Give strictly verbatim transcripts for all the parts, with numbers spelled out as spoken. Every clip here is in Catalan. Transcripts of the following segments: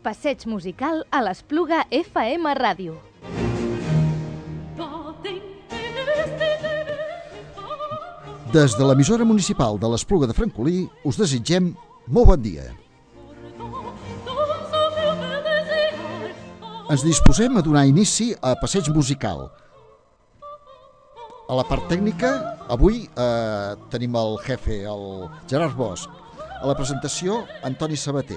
Passeig Musical a l'Espluga F M Ràdio. Des de l'emissora municipal de l'Espluga de Francolí us desitgem molt bon dia. Ens disposem a donar inici a Passeig Musical. A la part tècnica, avui eh, tenim el jefe, el Gerard Bosch. A la presentació, Antoni Sabater.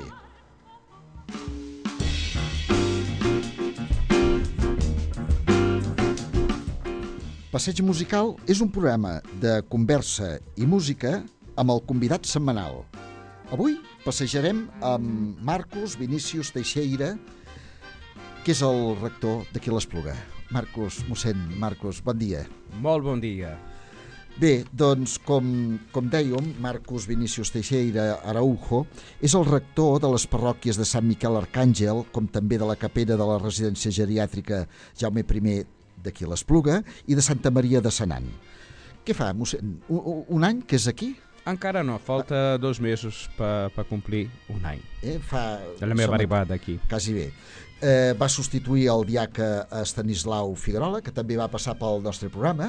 Passeig Musical és un programa de conversa i música amb el convidat setmanal. Avui passejarem amb Marcos Vinícius Teixeira, que és el rector d'aquí a l'Espluga. Marcos, mossèn Marcos, bon dia. Molt bon dia. Bé, doncs, com, com dèiem, Marcos Vinícius Teixeira Araujo és el rector de les parròquies de Sant Miquel Arcàngel, com també de la capella de la residència geriàtrica Jaume I d'aquí a l'Espluga i de Santa Maria de Senan. Què fa, mossèn? Un, un any que és aquí? Encara no, falta dos mesos per pa complir un any eh, fa, de la meva som, arribada aquí. Quasi bé. Eh, va substituir el diaca Estanislau Figuerola, que també va passar pel nostre programa,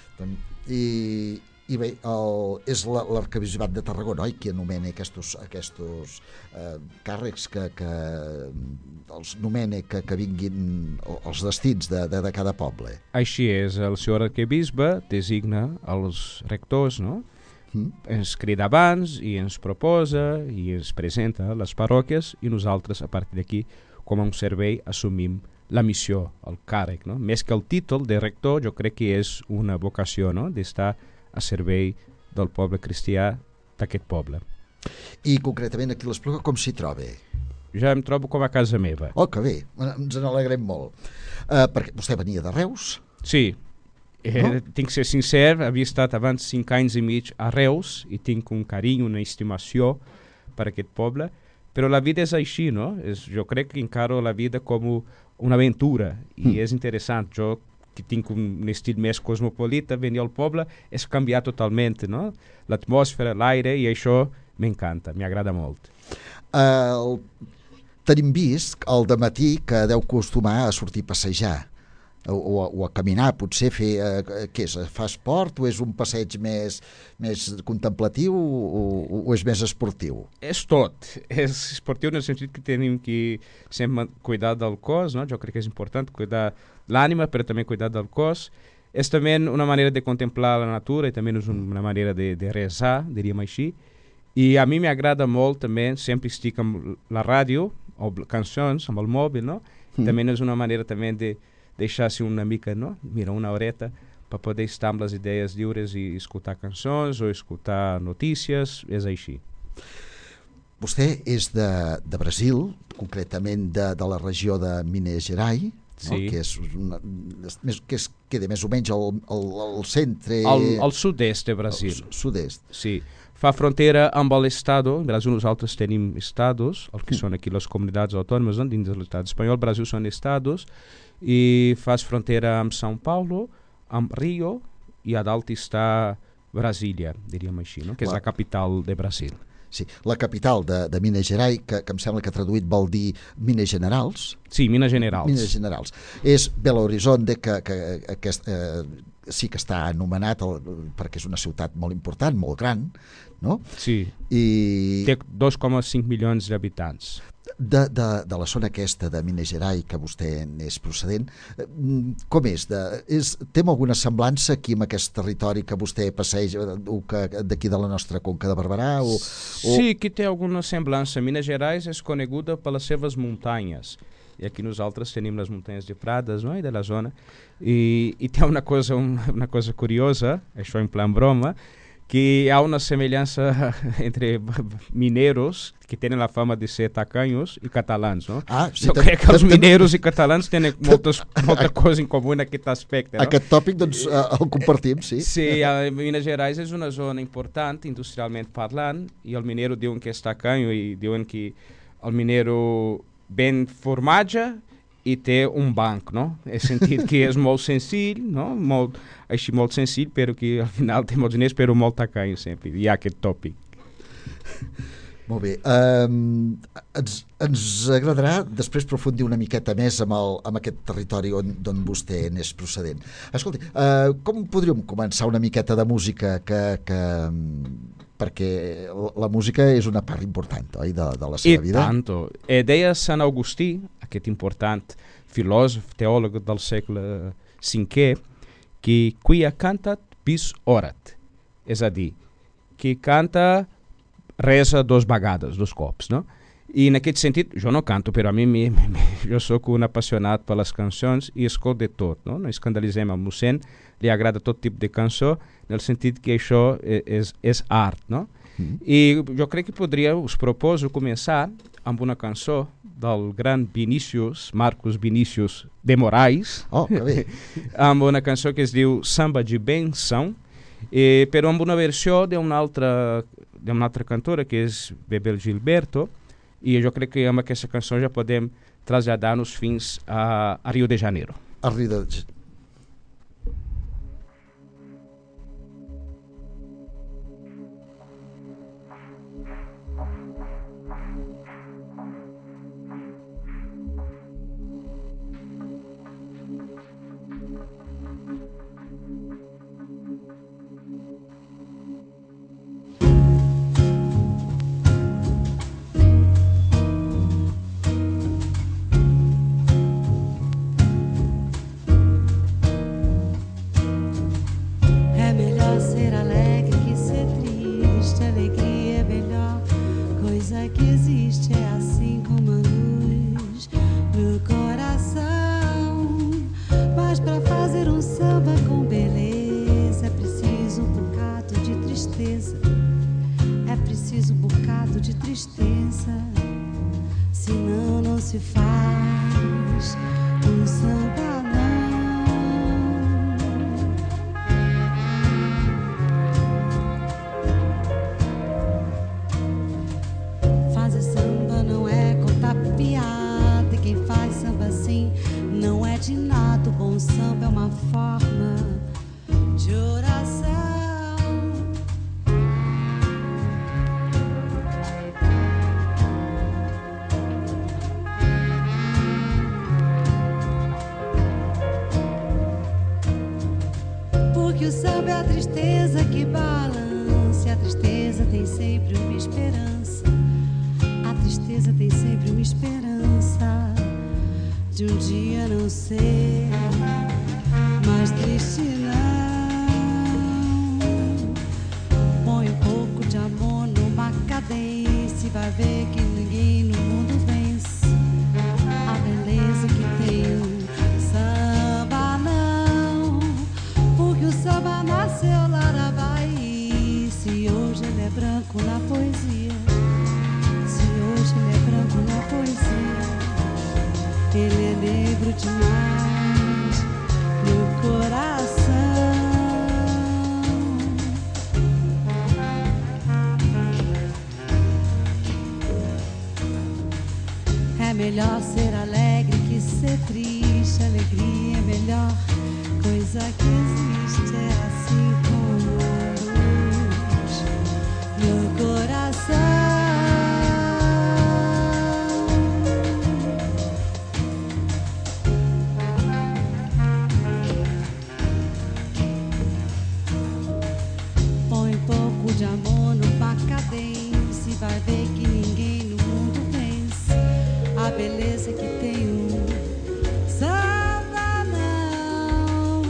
i, i bé, el, és l'arquebisbat de Tarragona, oi, qui anomena aquests, aquests eh, càrrecs que, que els nomena que, que vinguin els destins de, de, de cada poble. Així és, el senyor arquebisbe designa els rectors, no? Mm. Ens crida abans i ens proposa i ens presenta les parròquies i nosaltres, a partir d'aquí, com a un servei, assumim la missió, el càrrec, no? Més que el títol de rector, jo crec que és una vocació, no? D'estar a servei del poble cristià d'aquest poble. I concretament aquí a l'Espluga com s'hi troba? Ja em trobo com a casa meva. Oh, que bé, ens n'alegrem molt. Uh, perquè vostè venia de Reus? Sí, eh, no? Tinc que ser sincer, havia estat abans cinc anys i mig a Reus i tinc un carinyo, una estimació per aquest poble, però la vida és així, no? És, jo crec que encaro la vida com una aventura i mm. és interessant. Jo que tinc un estil més cosmopolita, venir al poble és canviar totalment, no? L'atmosfera, l'aire, i això m'encanta, m'agrada molt. Uh, tenim vist al dematí que deu acostumar a sortir a passejar o, o, o a caminar, potser fer, uh, què és, fa esport o és un passeig més, més contemplatiu o, o és més esportiu? És tot, és esportiu en el sentit que tenim que sempre cuidar del cos, no? Jo crec que és important cuidar l'ànima, però també cuidar del cos. És també una manera de contemplar la natura i també és una manera de, de resar, diríem així. I a mi m'agrada molt també, sempre estic amb la ràdio o cançons, amb el mòbil, no? Mm. També és una manera també de deixar-se una mica, no? Mira, una horeta per poder estar amb les idees lliures i escoltar cançons o escoltar notícies, és així. Vostè és de, de Brasil, concretament de, de la regió de Minas Gerais, no? Sí. Que és una, que és, queda més o menys al, al, al centre... Al, al sud-est de Brasil. Al sud-est. Sí. Fa frontera amb l'estado. En Brasil nosaltres tenim estados, el que mm. són aquí les comunitats autònomes, no? Dins de l'estat espanyol. Brasil són estados i fas frontera amb São Paulo, amb Rio i a dalt està Brasília, diríem així, no? Que és la, la capital de Brasil. Sí, la capital de, de Minas Gerais, que, que em sembla que traduït vol dir Minas Generals. Sí, Minas Generals. Minas Generals. És Belo Horizonte, que, que aquest, eh, sí que està anomenat el, perquè és una ciutat molt important, molt gran, no? Sí, I... té dos coma cinc milions d'habitants. De, de, de la zona aquesta de Minas Gerais, que vostè n'és procedent, com és? De, és té alguna semblança aquí amb aquest territori que vostè passeja d'aquí de la nostra conca de Barberà? O, o... Sí, que té alguna semblança. Minas Gerais és coneguda per les seves muntanyes. I aquí nosaltres tenim les muntanyes de Prades, no? I de la zona. I, i té una cosa, una, una cosa curiosa, això en plan broma, que hi ha una semelhança entre mineiros, que tenen la fama de ser tacanhos, i catalans, no? Ah, sí, jo crec que els mineiros i catalans tenen moltes, molta cosa en comú en aquest aspecte, no? Aquest tòpic, doncs, el compartim, sí. Sí, a Minas Gerais és una zona important, industrialment parlant, i el mineiro diuen que és tacanho, i diuen que el mineiro ven formatge i té un banc, no? He sentit que és molt senzill, no? Molt, així molt senzill, però que al final té molts diners, però molt tacanho sempre. Hi ha aquest tòpic. Molt bé. Um, ens, ens agradarà després profundir una miqueta més amb, el, amb aquest territori on, d'on vostè n'és procedent. Escolti, uh, com podríem començar una miqueta de música que... que perquè la música és una part important, oi, de, de la seva I vida? I tanto. E deia Sant Agustí, aquest important filòsof, teòleg del segle cinquè, que qui ha cantat bis orat. És a dir, qui canta resa dos vegades, dos cops, no? I en aquest sentit, jo no canto, però a mi, mi, mi jo sóc un apassionat per les cançons i escolto de tot, no? No escandalitzem el mossèn, li agrada tot tipus de cançó, en el sentit que això és, és art, no? Mm. I jo crec que podria, us proposo començar amb una cançó del gran Vinícius, Marcos Vinícius de Moraes, oh, que bé. amb una cançó que es diu Samba de Benção, eh, però amb una versió d'una altra, d'una altra cantora, que és Bebel Gilberto, i jo crec que amb aquesta cançó ja podem traslladar-nos fins a, a Rio de Janeiro. A Rio de Janeiro. Que o samba é a tristeza que balance, a tristeza tem sempre uma esperança, a tristeza tem sempre uma esperança de um dia não ser mais triste não. Põe um pouco de amor numa cadência e vai ver que ninguém no mundo vence a beleza que tem um samba não, porque o samba nasceu lá na Bahia. Se hoje ele é branco na poesia, se hoje ele é branco na poesia, ele é negro demais no coração. É melhor ser alegre que ser triste, alegria é a melhor coisa que existe, é assim como a luz no coração. Põe um pouco de amor numa cadência e vai ver que ninguém no mundo vence a beleza que tem um samba não.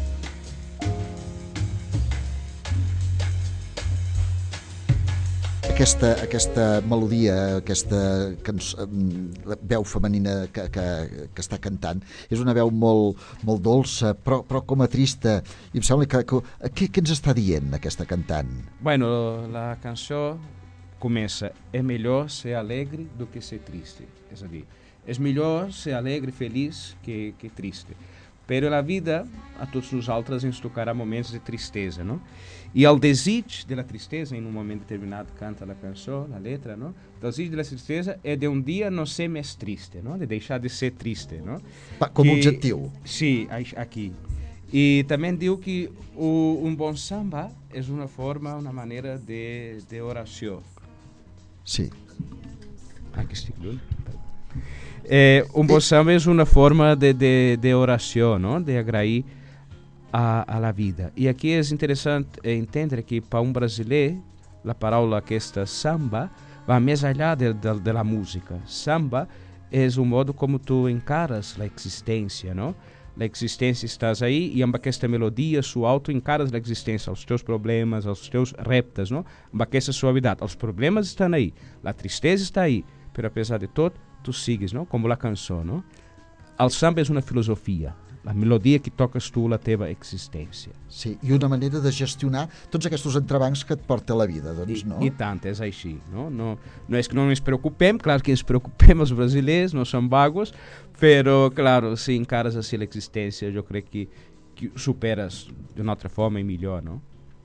Aquesta, aquesta melodia, aquesta cançó, veu femenina que, que, que està cantant, és una veu molt, molt dolça, però, però com a trista, i em sembla que, que què, què ens està dient aquesta cantant? Bueno, la cançó começa: é melhor ser alegre do que ser triste. És a dir, és millor ser alegre e feliz que, que triste. Però a vida, a tots nosaltres, ens tocarà moments de tristesa, no? E el desig de la tristesa, em um momento determinado canta a canção, a letra, não? O desig de la tristesa é de um dia não ser mais triste, não? De deixar de ser triste, não? Com que, objetivo. Sim, aqui. E também digo que o, um bom samba é uma forma, uma maneira de, de oração. Sí. Aqui estic lluny. Eh, un bon samba és una forma de, de, de oració, no? De agrair a, a la vida. E aqui é interessante entender que para um brasileiro la paraula aquesta samba va més allà de, de, de la música. Samba és un modo com tu encares la existència, no? La existència estàs aí e amb aquesta melodia suau tu encares l'existència, els teus problemes, els teus reptes, no? Amb aquesta suavitat. Els problemes estan aí, la tristesa està aí, però apesar de tot, tu sigues, no? Com la cançó, no? El samba és una filosofia, la melodia que toques tu la teva existència. Sí, i una manera de gestionar tots aquests entrebancs que et porta la vida, doncs, I, no? I tant, és així, no? No, no és que no ens preocupem, clar que ens preocupem els brasileños, no som vagos, però, claro, si encares així l'existència, jo crec que, que superes d'una altra forma i millor, no?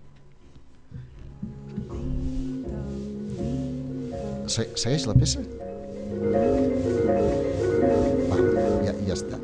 Se segueix la peça? Va, ja, ja està.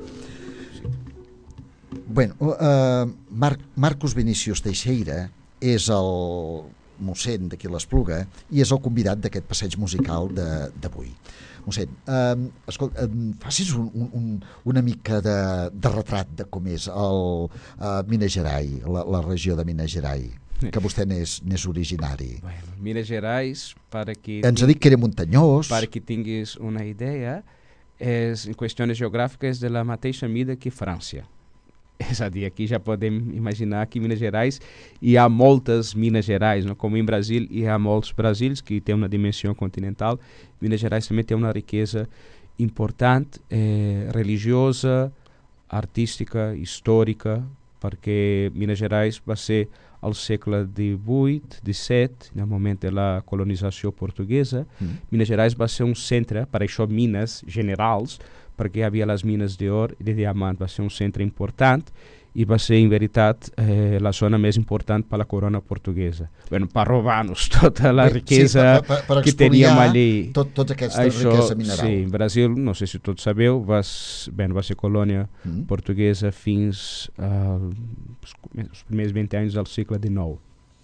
Bueno, uh, Mar Marcos Vinícius Teixeira és el mossèn d'aquí l'Espluga i és el convidat d'aquest passeig musical d'avui. Mossèn, uh, escolta, uh, facis un, un, una mica de, de retrat de com és el uh, Minas Gerais, la, la regió de Minas Gerais, que vostè n'és originari. Bueno, Minas Gerais, para que... Ens ha dit que era muntanyós. Para que tinguis una idea, és, en qüestions geogràfiques, de la mateixa mida que França. És a dir, aqui já podem imaginar que em Minas Gerais hi ha moltes Minas Gerais, no? Como em Brasil hi ha molts Brasils que tem uma dimensão continental. Minas Gerais também tem uma riqueza importante, eh, religiosa, artística, histórica, porque Minas Gerais va ser al segle divuit, disset, no moment de la colonització portuguesa. Mm. Minas Gerais va ser un centre, per això Minas Generals, perquè hi havia les mines d'or i de diamant, va ser un centre important i va ser, en veritat, eh, la zona més important per la corona portuguesa. Bueno, per robar-nos tota la Bé, riquesa sí, per, per, per que teníem allí. Tot, tota aquesta Això, riquesa mineral. Sí, Brasil, no sé si tots sabeu, va, ben, va ser colònia mm. portuguesa fins als uh, primers vint anys del segle dinou.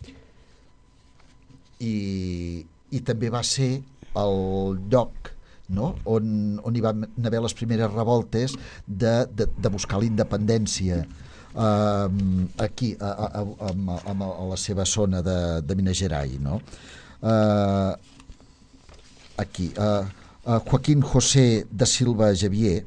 I, i també va ser el lloc, no? on, on hi van haver les primeres revoltes de, de, de buscar la independència uh, aquí a, a, a, a, a la seva zona de, de Minas Gerais, no? uh, aquí uh, uh, Joaquín José da Silva Xavier,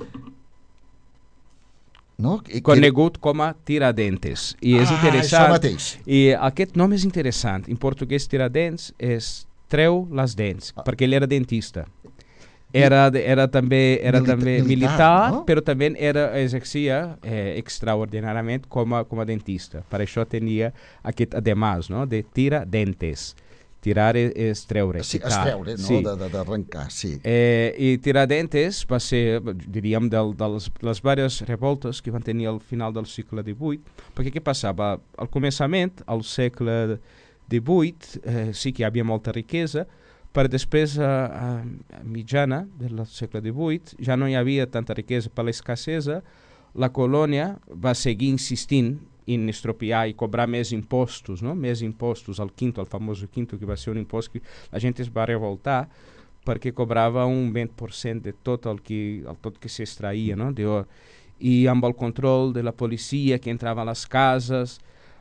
no? I, conegut com a Tiradentes, i és ah, interessant, i aquest nom és interessant. En portuguès Tiradentes és treu les dents, ah. perquè ell era dentista. Era, era també, era Milita, també militar, militar no? Però també era, exercia eh, extraordinàriament com a, com a dentista. Per això tenia aquest además, no? De tiradentes. Tirar és, és treure. Sí, és treure, no? Sí. D'arrencar, sí. Eh, I Tiradentes va ser, diríem, de les, les diverses revoltes que van tenir al final del segle divuit, perquè què passava? Al començament, al segle divuit, eh, sí que hi havia molta riquesa, però després, a, a mitjana del segle divuit, ja no hi havia tanta riquesa per l'escassesa. La colònia va seguir insistint en estropiar i cobrar més impostos, no? Més impostos, el quinto, el famós quinto, que va ser un impost que la gent es va revoltar perquè cobrava un vint per cent de tot el que, el tot que s'extraïa, no? d'or. I amb el control de la policia que entrava a les cases,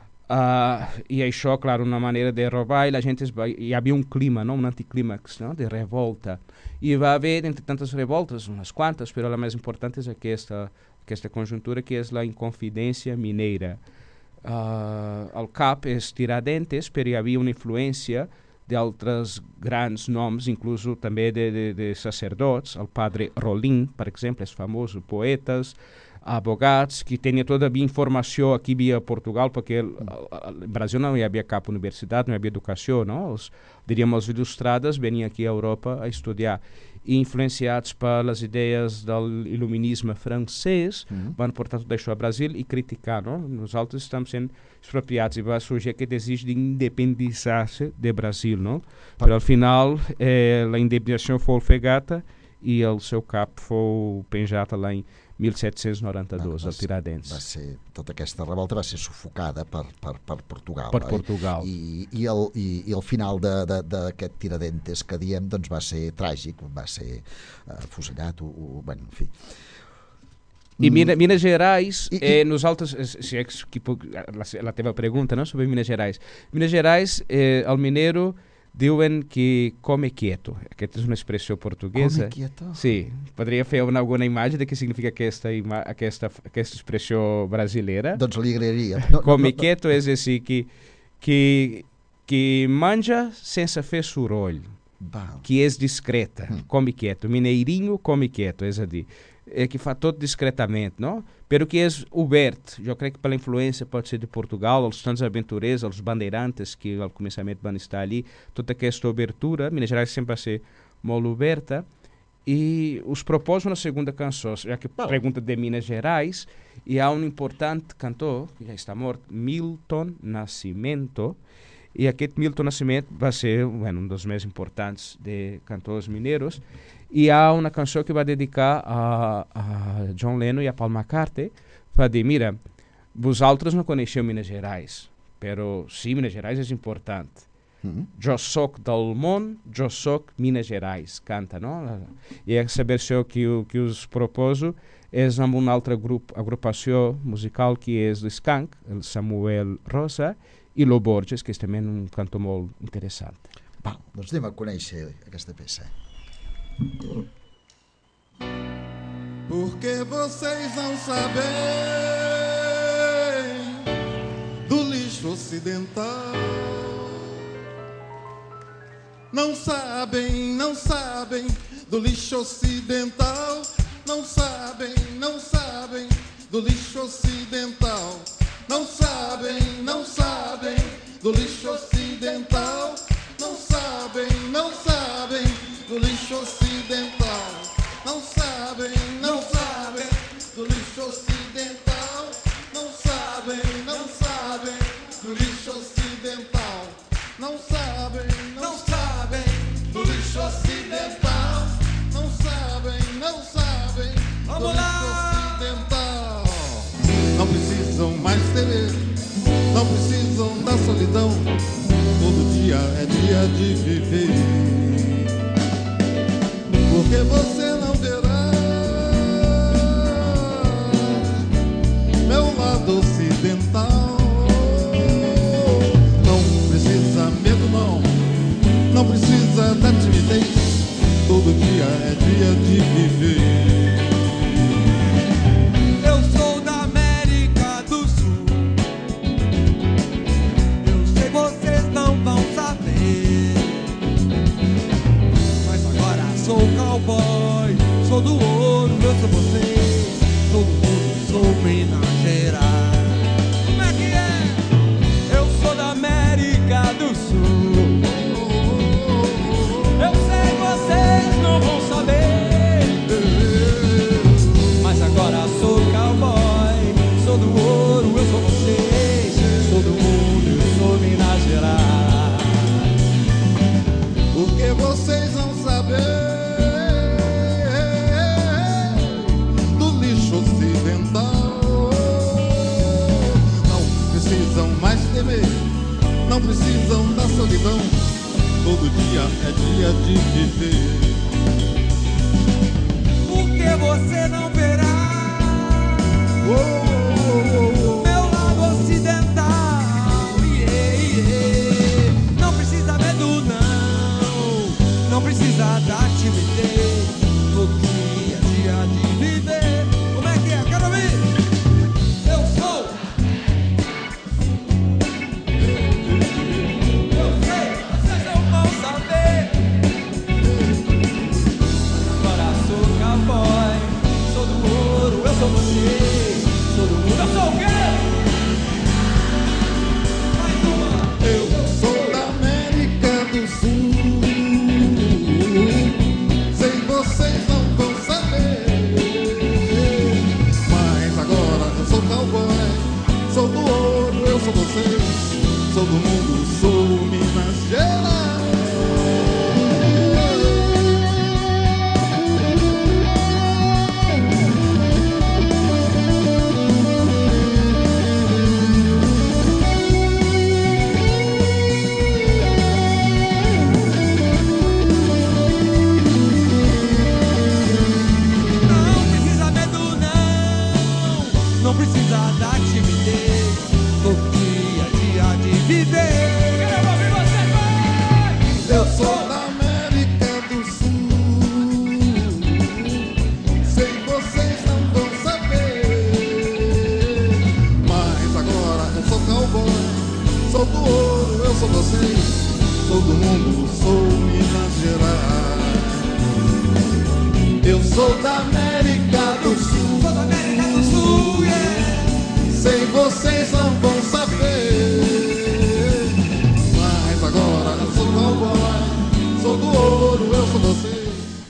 Uh, i això, clar, una manera de robar, i la gent es va, hi havia un clima, no? Un anticlímax, no? De revolta. I va haver, entre tantes revoltes, unes quantes, però la més important és aquesta, aquesta conjuntura, que és la inconfidència mineira. Uh, el cap és Tiradentes, però hi havia una influència d'altres grans noms, inclús també de, de, de sacerdots. El padre Rolim, per exemple, és famós, poetes, advogats, que tenia tota a informació aquí via Portugal, perquè el, el, el Brasil no hi havia cap universitat, no hi havia educació, no? Els, diríem, els il·lustrades venien aquí a Europa a estudiar. I influenciats per les idees del il·luminisme francès, mm-hmm. van portar tot això a Brasil i criticar, no? Nosaltres estem sent expropiats i va sorgir aquest desig d'independitzar-se de Brasil, no? Però al final eh, la indemnització fou ofegada i el seu cap fou penjat lá em mil setecentos e noranta-dos, Bueno, al Tiradentes. Va ser, tota aquesta revolta va ser sufocada per, per, per Portugal. Per oi? Portugal. I, i, el, i, i el final d'aquest Tiradentes que diem doncs va ser tràgic, va ser uh, fusellat, o, o, bueno, en fi. I Minas, Minas Gerais, I, i... eh, nosaltres, si és que puc, la, la teva pregunta, no, sobre Minas Gerais. Minas Gerais, eh, el minero diuen que come quieto. Aquesta és una expressió portuguesa. Come quieto? Sí, podria fer una, alguna imatge de què significa aquesta, aquesta, aquesta expressió brasileira? Doncs li agrairia. No, come no, no, quieto és assim, que, que, que manja sense fer soroll, Val. que és discreta, hum. come quieto. Mineirinho come quieto, és a dir, é que fa tot discretamente, não? Pero que é obert. Eu creio que pela influência pode ser de Portugal, os tantos aventureiros, os bandeirantes que ao começamento vão estar ali, toda esta abertura, Minas Gerais sempre vai ser muito aberta. E os propôs na segunda canção, já que oh. pergunta de Minas Gerais, e há um importante cantor, que já está morto, Milton Nascimento, e aquele Milton Nascimento vai ser bueno, um dos mais importantes de cantores mineiros. E há uma canção que vai dedicar a, a John Lennon e a Paul McCartney, para dizer, mira, vosotros não conheceu Minas Gerais, pero sim, Minas Gerais é importante. Mm-hmm. Jo soc del món, jo soc Minas Gerais, canta, no? E essa versão que, que os proposo é amb una altra grup, agrupació musical que és l'Skank, el Samuel Rosa, i Lo Borges, que és també un cantor molt interessant. Val, doncs anem a conèixer aquesta peça. Porque vocês não sabem do lixo ocidental. Não sabem, não sabem do lixo ocidental. Não sabem, não sabem do lixo ocidental. Não sabem, não sabem do lixo ocidental. Não sabem, não sabem do lixo ocidental. Não sabem, não sabem do lixo ocidental. Não sabem, não sabem do lixo ocidental. Não sabem, não sabem do lixo ocidental. Não sabem, não sabem do lixo ocidental. Não precisam mais temer, não precisam da solidão. Todo dia é dia de viver. Porque você não verá meu lado ocidental. Não precisa medo não, não precisa da timidez. Todo dia é dia de viver. Eu sou da América do Sul. Eu sei vocês não vão saber, mas agora sou cowboy, sou do ouro, eu sou vocês, todo mundo sou Minas Gerais. Como é que é? Eu sou da América do Sul. Eu sei vocês não vão saber, mas agora sou cowboy, sou do ouro, eu sou vocês, todo mundo, eu sou Minas Gerais. Porque vocês não sabem do lixo ocidental. Não precisam mais temer, não precisam da solidão. Todo dia é dia de viver. Porque você não verá oh, oh, oh, oh. meu lado ocidental. Yeah, yeah. Não precisa medo não, não precisa da timidez. Todo dia é dia de viver. Como é que é? Quero ouvir. Eu sou. Eu sei, vocês não vão saber. Agora sou cowboy, sou do ouro, eu sou você, sou do mundo, eu sou o quê? Mais uma. Eu sou da América do Sul. Sei vocês não vão saber, Eu sou da América do Sul. Sou da América do Sul, yeah. Sem vocês não vão saber. Mas agora eu sou cowboy, sou do ouro, eu sou você.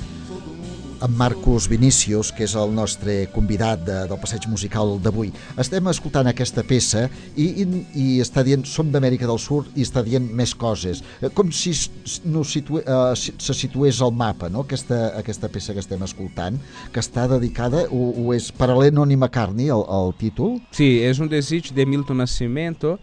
En Marcos Vinícius, que és el nostre convidat de, del passeig musical d'avui. Estem escoltant aquesta peça i, i, i està dient som d'Amèrica del Sud i està dient més coses. Com si no situe, uh, se situés al mapa, no? Aquesta, aquesta peça que estem escoltant, que està dedicada, o, o és per a Lennon i McCartney, el, el títol? Sí, és un desig de Milton Nascimento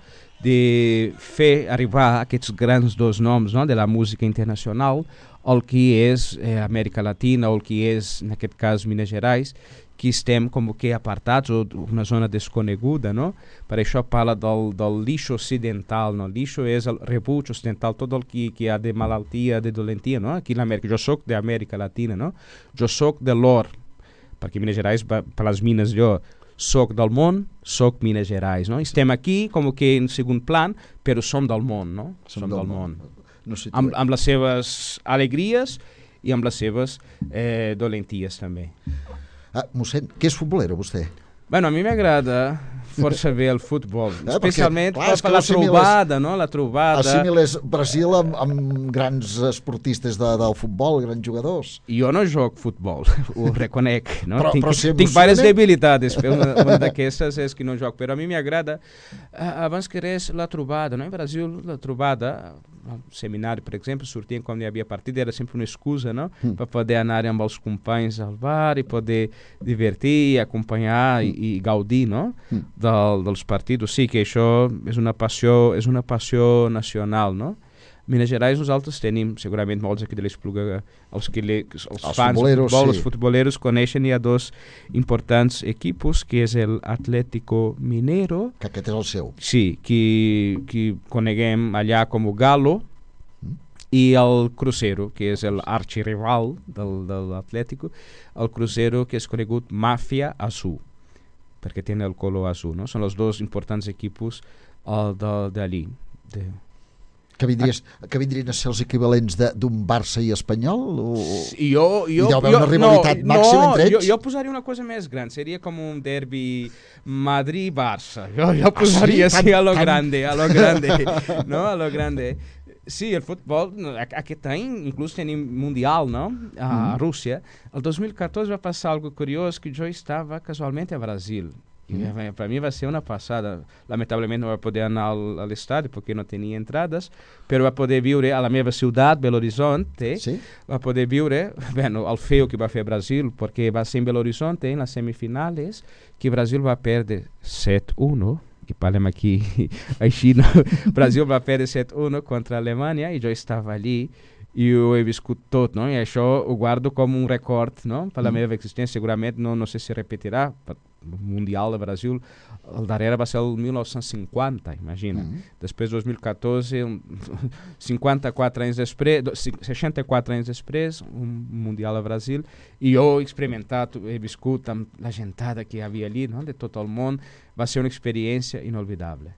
de fer arribar aquests grans dos noms, no? De la música internacional, el que és eh, Amèrica Latina, o el que és, en aquest cas, Minas Gerais, que estem com que apartats, o una zona desconeguda, no? Per això parla del, del lixo ocidental, no? Lixo és el rebuig ocidental, tot el que, que hi ha de malaltia, de dolentia, no? Aquí l'Amèrica, jo soc d'Amèrica Latina, no? Jo soc de l'or, perquè Minas Gerais, per les mines, jo soc del món, soc Minas Gerais, no? Estem aquí com que en segon plan, però som del món, no? Som, som del, del món. món. No amb, amb les seves alegries i amb les seves eh, dolenties també. Ah, mossèn, què és futbolero vostè? Bueno, a mi m'agrada força bé el futbol, eh, especialment perquè, clar, per, per la trobada, no? La trobada. Assimiles Brasil amb, amb grans esportistes de, del futbol, grans jugadors. Jo no joc futbol, ho reconec, no? Però, tinc però si tinc diverses emociona... debilitats, una, una d'aquestes és que no joc, però a mi m'agrada, uh, abans que res, la trobada, no? En Brasil, la trobada, al seminari, per exemple, sortien quan hi havia partida, era sempre una excusa, no? Mm. Per poder anar amb els companys al bar i poder divertir, acompanyar i, i gaudir, no? Mm. Del, dels partits. Sí que això és una passió, és una passió nacional, no? Minas Gerais nosaltres tenim segurament molts aquí de l'Espluga, els, que le, els, els fans de futbol, sí. Els futboleros coneixen, hi ha dos importants equipos, que és el Atlético Mineiro, que aquest és el seu. Sí, que, que coneguem allà com o Galo, mm. i el Cruzeiro, que és el archirrival del, de l'Atlético, el Cruzeiro que és conegut Màfia Azul, perquè té el color azul, no? Són els dos importants equipos uh, d'allí, de... Que, vindries, que vindrien a ser els equivalents d'un Barça i Espanyol? O... I jo, jo, Hi deu haver jo, una rivalitat no, màxima no, entre ells? Jo, jo posaria una cosa més gran, seria com un derbi Madrid-Barça. Jo, jo posaria ah, sí? sí, a lo Tan... grande, a lo grande, no? A lo grande. Sí, el futbol, aquest any inclús tenim Mundial, no? A mm. Rússia. El dos mil catorze va passar algo curiós, que jo estava casualment a Brasil. Mm. Para mí va ser una passada. Lamentablement no va poder anar al, al estadi perquè no tenia entrades, però va poder viure a la meva ciutat, Belo Horizonte, sí? Va poder viure, bueno, el feo que va fer Brasil, perquè va ser en Belo Horizonte, en les semifinals, que Brasil va perdre set uno, que parlem aquí així, no? Brasil va perdre set uno contra a Alemanya, i jo estava allí, i ho he viscut tot, no? I això ho guardo com un record, no? Per la mm. meva existència. Segurament no, no sé si repetirà. El Mundial de Brasil, el darrere va ser el mil nou-cents cinquanta, imagina. Mm. Després, dos mil catorze, cinquanta-quatre anys després, seixanta-quatre anys després, un Mundial a Brasil, i jo he experimentat, he viscut amb la gentada que hi havia allí, no? De tot el món. Va ser una experiència inolvidable.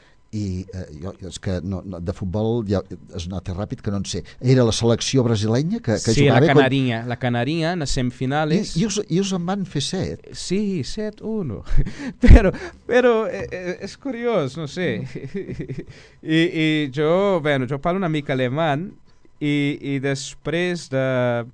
I eh, jo, és que no, no, de futbol ja es nota ràpid que no en sé. Era la selecció brasilenya que, que sí, jugava... Sí, la Canarinha, con... la Canarinha en les semifinals... I, i, us, I us en van fer set? Sí, set uno. però però eh, és curiós, no sé. I, i jo, bueno, jo parlo una mica alemany i, i després de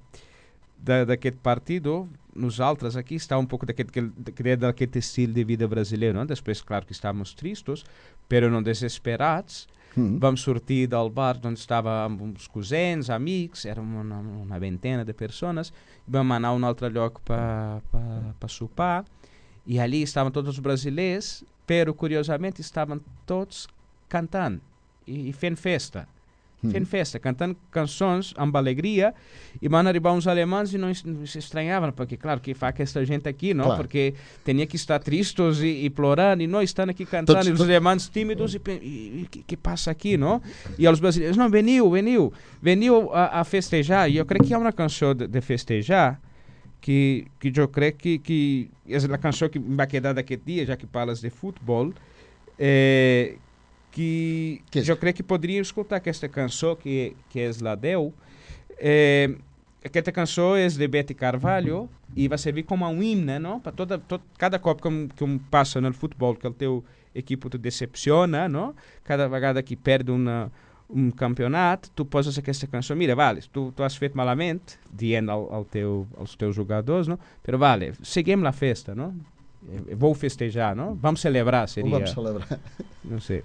d'aquest partit nosaltres aquí està un poc d'aquest, d'aquest estil de vida brasileiro, no? Després, clar que estàvem tristos, però no desesperats. Mm. Vam sortir del bar on estava amb uns cosins, amics, érem una, una vintena de persones, i vam anar a un altre lloc per pa, pa sopar, i allí estaven tots els brasilers, però curiosament estaven tots cantant i, i fent festa. fent festa, cantant cançons amb alegria, i van arribar uns alemans i no s'estranyaven, perquè, clar, que fa aquesta gent aquí, no? Clar. Perquè tenia que estar tristos i, i plorant, i no, estan aquí cantant, tots, i els alemans tímidos, i, i, i què passa aquí, no? I els brasileños, no, veniu, veniu, veniu a, a festejar. Jo crec que hi ha una cançó de, de festejar, que, que jo crec que, que és la cançó que va quedar d'aquest dia, ja que parles de futbol, eh, que, que jo crec que podríem escoltar aquesta cançó, que, que és la deu, eh, aquesta cançó és de Betty Carvalho i va servir com a un himne, no? Per tota, tot, cada cop que um, que um passa no futbol, que el teu equip te decepciona, no? Cada vegada que perd una, un campionat, tu poses aquesta cançó, mira, vale, tu, tu has fet malament, dient al, al teu, als teus jugadors, no? Però vale, seguim la festa, no? Vou festejar, no? Vam celebrar, seria. Ho vam celebrar. No sé.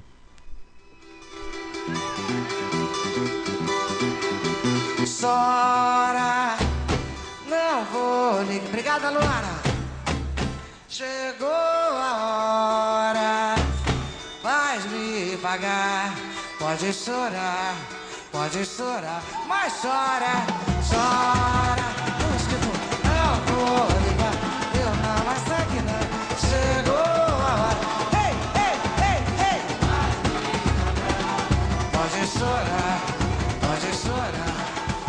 Sora, não vou ligar. Obrigada, Luara. Chegou a hora, vais me pagar. Pode chorar, pode chorar, mas chora, chora. Não vou ligar, eu não, mas aqui não. Chegou a hora. Ei, ei, ei, ei. Pode chorar, pode chorar.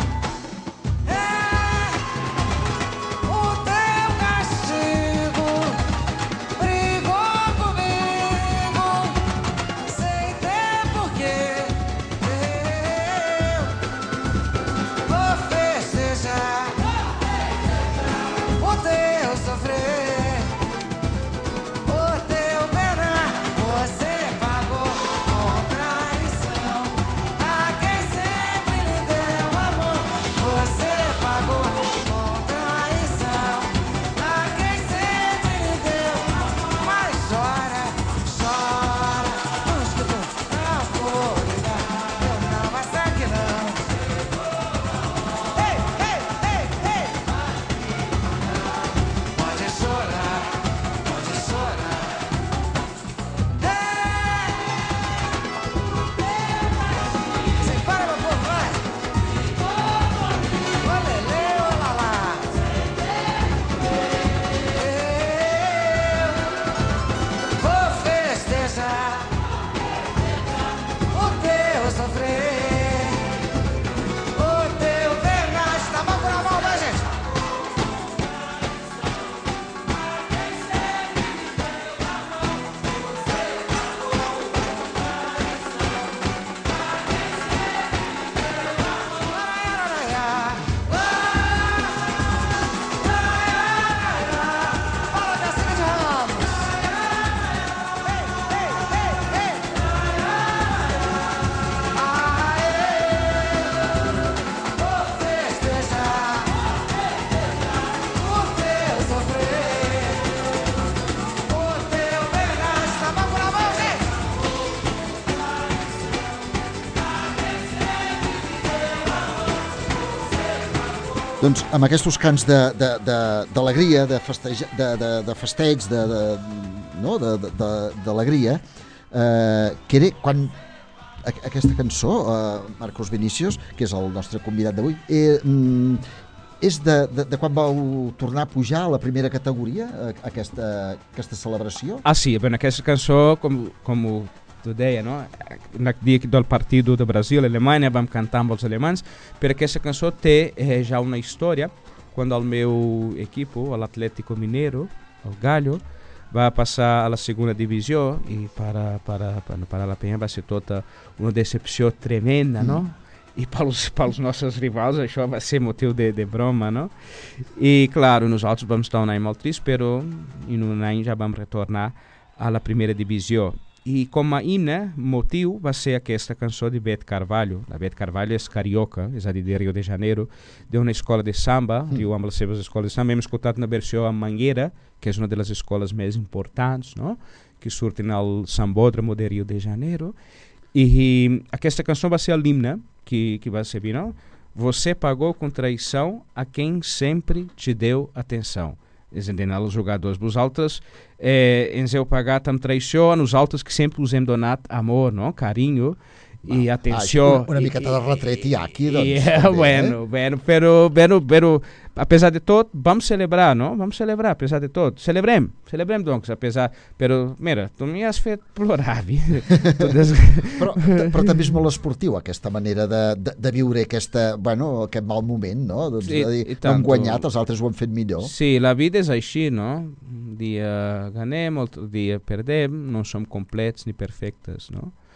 Doncs amb aquests cants d'alegria, de, de, de, festeig, de, de, de festeig, de, de, no? d'alegria, eh, que era quan aquesta cançó, eh, Marcos Vinicius, que és el nostre convidat d'avui, eh, és de, de, de quan vau tornar a pujar a la primera categoria, aquesta, aquesta celebració? Ah, sí, ben, aquesta cançó, com, com ho tu deia, no? No dia del partit de Brasil, Alemanya, vam cantar amb els alemans, però aquesta cançó té eh, ja una història. Quan el meu equip, l'Atlético Mineiro, el Gallo, va passar a la segona divisió i per, per, per, per a la Penha va ser tota una decepció tremenda, no? Mm. I pels, pels nostres rivals això va ser motiu de, de broma, no? I, clar, nosaltres vam estar un any molt trist, però en un any ja vam retornar a la primera divisió. I com a himne, motiu va ser aquesta cançó de Bet Carvalho. La Bet Carvalho és carioca, és a dir, de Rio de Janeiro, d'una escola de samba, mm. Rio amb les seves escoles de samba. Hem escoltat una versió amb Manguera, que és una de les escoles més importants, no? Que surten al Sambódromo de Rio de Janeiro. I, i aquesta cançó va ser l'himne que, que va servir, no? Você pagou com traição a quem sempre te deu atenção. És a dir, els jugadors. Vosaltres eh, ens heu pagat amb traïció a nosaltres que sempre us hem donat amor, no? Carinyo i atenció. Ah, una, una miqueta de retret hi ha aquí, doncs. I, també, bueno, eh? bueno, però, però, però, a pesar de tot, vam celebrar, no? Vam celebrar, a pesar de tot. Celebrem, celebrem, doncs, a pesar... Però, mira, tu m'hi has fet plorar, des... però, però també és molt esportiu, aquesta manera de, de, de viure aquesta, bueno, aquest mal moment, no? Doncs, sí, de dir, no hem guanyat, els altres ho han fet millor. Sí, la vida és així, no? Un dia ganem, altre dia perdem, no som complets ni perfectes, no?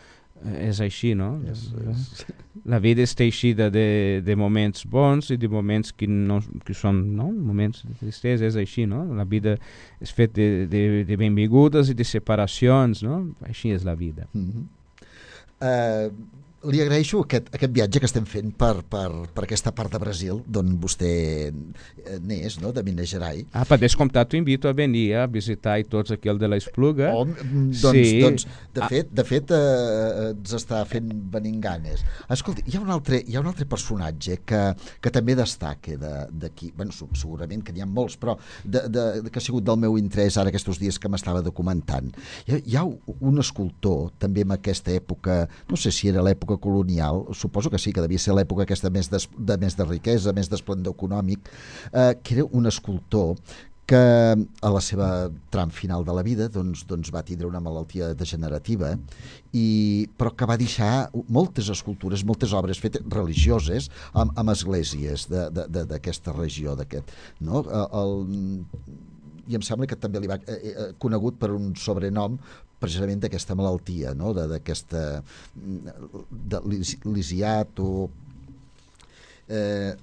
és així, no? És, és... La vida és teixida de, de moments bons i de moments que, no, que són no? moments de tristesa, és així, no? La vida és fet de, de, de benvingudes i de separacions, no? Així és la vida. Mm-hmm. uh, li agraeixo aquest, aquest viatge que estem fent per, per, per aquesta part de Brasil, d'on vostè n'és, no? De Minas Gerais. Ah, per descomptat, t'ho invito a venir a visitar i tots aquí el de l'Espluga. Oh, doncs, sí. doncs, de fet, de fet eh, ens està fent venint ganes. Escolti, hi ha un altre, hi ha un altre personatge que, que també destaca d'aquí. Bueno, segurament que n'hi ha molts, però de, de, de, que ha sigut del meu interès ara aquests dies que m'estava documentant. Hi ha, hi ha un escultor, també en aquesta època, no sé si era l'època colonial, suposo que sí, que devia ser l'època aquesta més de, de, més de riquesa, més d'esplendor econòmic, eh, que era un escultor que a la seva tram final de la vida doncs, doncs va tindre una malaltia degenerativa, i, però que va deixar moltes escultures, moltes obres fetes religioses amb, amb esglésies d'aquesta regió, d'aquest, no? El, i em sembla que també li va eh, eh, conegut per un sobrenom precisament d'aquesta malaltia, no? d'aquesta de lisiat o eh,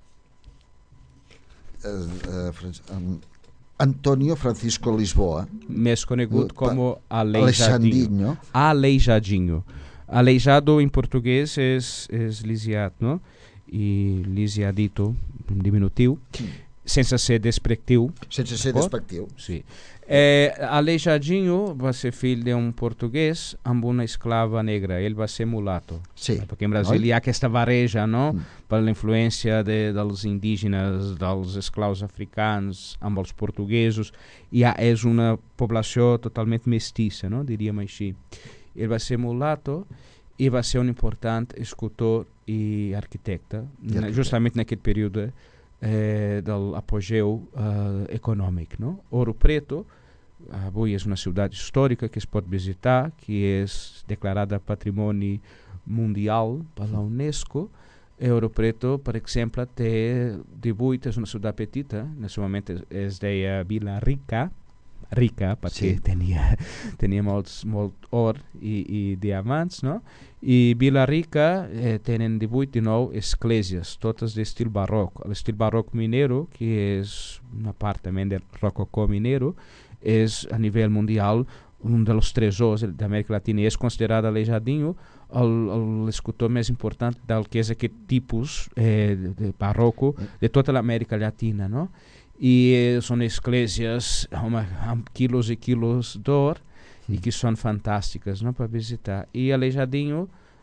eh, eh, Antonio Francisco Lisboa, més conegut com Aleijadinho. Aleijadinho. Aleijado em português és, és lisiat, no? I lisiadito en diminutiu, sense ser despectiu. Sense ser despectiu. Sí. Eh, Aleijadinho va ser fill d'un portuguès amb una esclava negra. Ell va ser mulato. Sí. Perquè en Brasil hi ha aquesta barreja, no? Mm. Per la influència de, dels indígenes, dels esclaus africans amb els portuguesos. I ha, és una població totalment mestissa, no? Diríem així. Ell va ser mulato i va ser un important escultor i arquitecte, I arquitecte. justament en aquest període eh, de l'apogeu eh, econòmic, no? Ouro Preto avui és una ciutat històrica que es pot visitar, que és declarada Patrimoni Mundial per la UNESCO. Ouro Preto, per exemple, té divuit, és una ciutat petita, en aquest moment es, es deia Vila Rica, rica perquè sí. tenia, tenia molts, molt or i, i diamants, no? I Vila Rica eh, tenen divuit, dinou esglésies, totes d'estil barroc. L'estil barroc minero, que és una part també del rococó minero, és a nivell mundial un dels tresors d'Amèrica Latina i és considerat Aleijadinho l'escultor més important del que és aquest tipus eh, de, de barroco de tota l'Amèrica Llatina, no? I eh, són esglésies home, amb quilos i quilos d'or mm. i que són fantàstiques, no? Per visitar. I Aleijadinho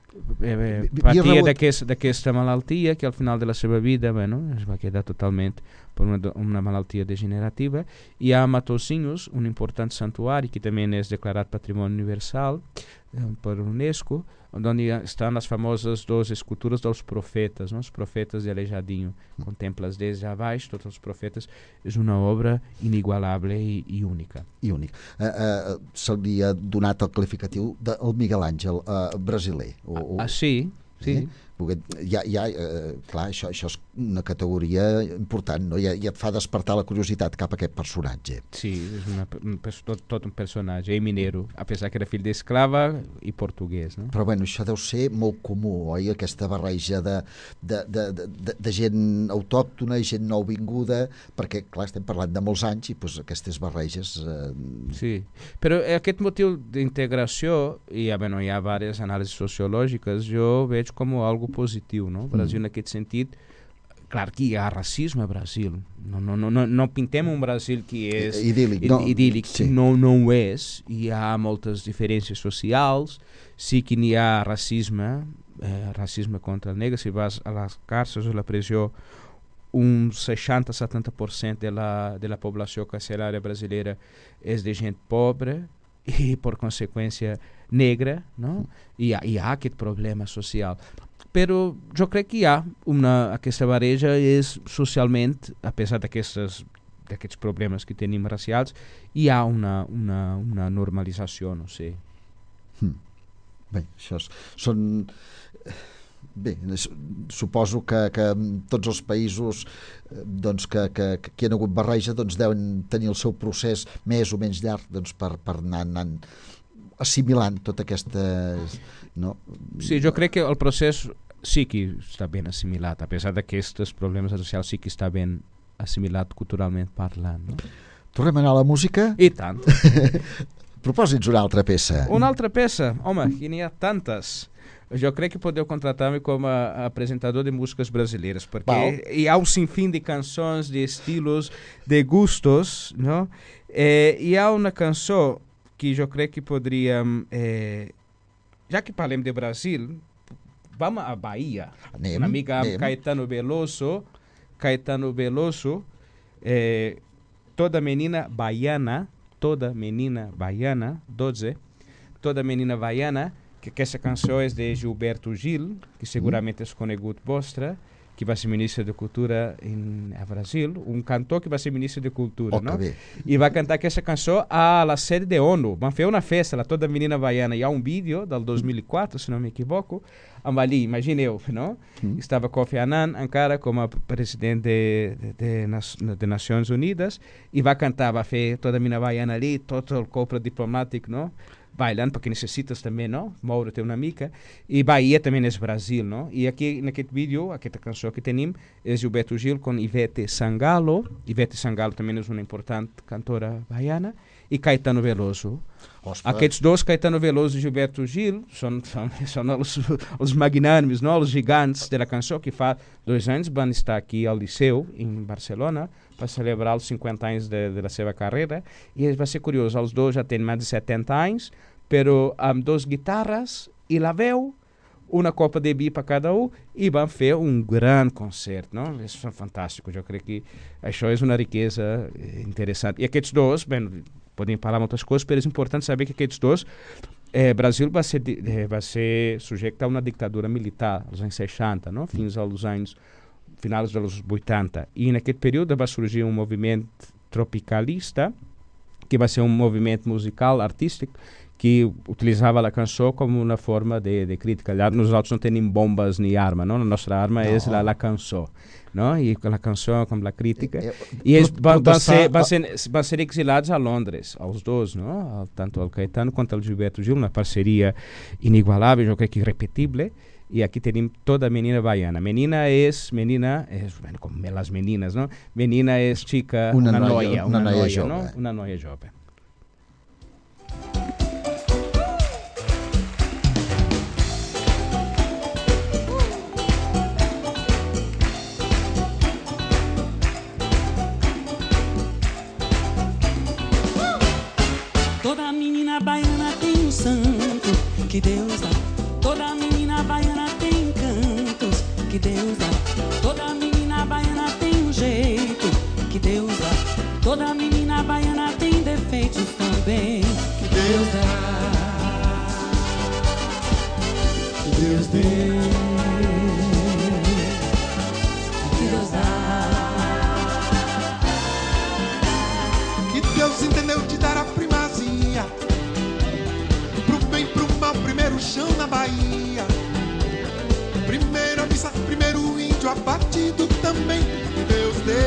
eh, patia d'aquesta malaltia que al final de la seva vida bueno, es va quedar totalment per una, una malaltia degenerativa. Hi ha Matosinhos, un important santuari que també és declarat Patrimoni Universal eh, per UNESCO, on estan les famoses dues escultures dels profetes, no? Els profetes de Aleijadinho. Contemples des de baix tots els profetes. És una obra inigualable i, i única. I únic. Eh, eh, se li ha donat el qualificatiu del Miguel Àngel eh, brasiler. O, o... Ah, sí, sí. Eh? Perquè ja, ja, eh, clar, això, això és una categoria important, no? Ja, ja et fa despertar la curiositat cap a aquest personatge. Sí, és una, un, tot, tot un personatge, i minero, a pesar que era fill d'esclava i portuguès, no? Però bueno, això deu ser molt comú, oi? Aquesta barreja de, de, de, de, de gent autòctona i gent nouvinguda, perquè, clar, estem parlant de molts anys i pues, aquestes barreges... Eh... Sí, però aquest motiu d'integració, i ja, bueno, hi ha diverses anàlisis sociològiques, jo veig com algo positiu, no? Brasil mm. en aquest sentit, clar que hi ha racisme a Brasil, no, no, no, no, no pintem un Brasil que és idíl·lic, no, idíl·lic. Sí. no, no ho és, hi ha moltes diferències socials, sí que n'hi ha racisme, eh, racisme contra el negre. Si vas a les càrceles o a la presó, un seixanta a setanta per cent de la, de la població carcerària brasileira és de gent pobra i, per conseqüència, negra, no? I hi ha, hi ha aquest problema social. Però jo crec que hi ha una, aquesta barreja és socialment, a pesar d'aquests problemes que tenim racials, hi ha una, una, una normalització, no sé. Hmm. Bé, això és, són... Bé, suposo que, que tots els països doncs, que, que, que hi ha hagut barreja doncs, deuen tenir el seu procés més o menys llarg doncs, per, per anar anant assimilant totes aquestes... No? Sí, jo crec que el procés sí que està ben assimilat, a pesar d'aquests problemes socials sí que està ben assimilat culturalment parlant. No? Tornem a anar a la música? I tant. Propòsits una altra peça. Una altra peça? Home, que n'hi ha tantes. Jo crec que podeu contratar-me com a apresentador de músicas brasileiras, porque Val. Hi ha um sinfim de canções, de estilos, de gustos, não? É, e há uma canção que eu creio que poderíamos, é, já que falamos de Brasil, vamos à Bahia. Anem, uma amiga anem. Caetano Veloso, Caetano Veloso, é, toda menina baiana, toda menina baiana, doze, toda menina baiana, que, que essa canção é de Gilberto Gil, que seguramente é conegut vostra, que vai ser ministro de Cultura em Brasil, um cantor que vai ser ministro de Cultura, oh, não? E vai cantar essa canção à la sede de ONU. Vão fazer uma festa lá, toda menina baiana. E há um vídeo del dois mil e quatro, se não me equivoco, ali, imagine eu, não? Hum. Estava Kofi Annan, Ankara, como presidente de, de, de, de Nações Unidas, e vai cantar, vai fazer toda menina baiana ali, todo o corpo diplomático, não? Bailando, porque necessitas também, não? Mauro tem uma mica. E Bahia também é Brasil, não? E aqui, naquele vídeo, aquela canção que temos, é Gilberto Gil com Ivete Sangalo. Ivete Sangalo também é uma importante cantora baiana. E Caetano Veloso. Ospa. Aqueles dois, Caetano Veloso e Gilberto Gil, são, são, são os, os magnânimes, não? Os gigantes da canção, que faz dois anos vão estar aqui ao Liceu, em Barcelona, para celebrar os cinquenta anos da sua carreira. E vai ser curioso, os dois já têm mais de setenta anos, pero um, duas guitarras e la veu, uma copa de bi para cada um, e vão fazer um grande concerto, não? Isso é fantástico, eu creio que isso é uma riqueza interessante. E aqueles dois, bem, podem falar muitas coisas, mas é importante saber que aqueles dois, eh, Brasil vai ser, eh, vai ser sujeito a uma ditadura militar, nos anos sessenta, não? Fins aos anos, finais dos oitenta. E naquele período vai surgir um movimento tropicalista, que vai ser um movimento musical, artístico, que utilizava a canção como uma forma de, de crítica. Lá nós não temos bombas nem arma, não? A nossa arma não. é a, a canção, não? E a canção como a crítica. É, é, e eles vão, vão, ser, vão, ser, vão ser exilados a Londres, aos dois, não? Tanto ao Caetano quanto ao Gilberto Gil, uma parceria inigualável, eu creio que irrepetível. E aqui temos toda a menina baiana. Menina é, menina é, como as meninas, não? Menina é chica, uma, uma noia, noia, uma, uma noia noia, jovem. não? Uma noia jovem. Toda menina baiana tem um santo que Deus dá. Toda menina baiana tem cantos que Deus dá. Toda menina baiana tem um jeito que Deus dá. Toda menina baiana tem defeitos também que Deus dá. Que Deus deu. Que Deus dá. Que Deus entendeu de dar a primazia pro bem, pro mal, primeiro chão na Bahia. Primeira missa, primeiro índio abatido também. Que Deus deu.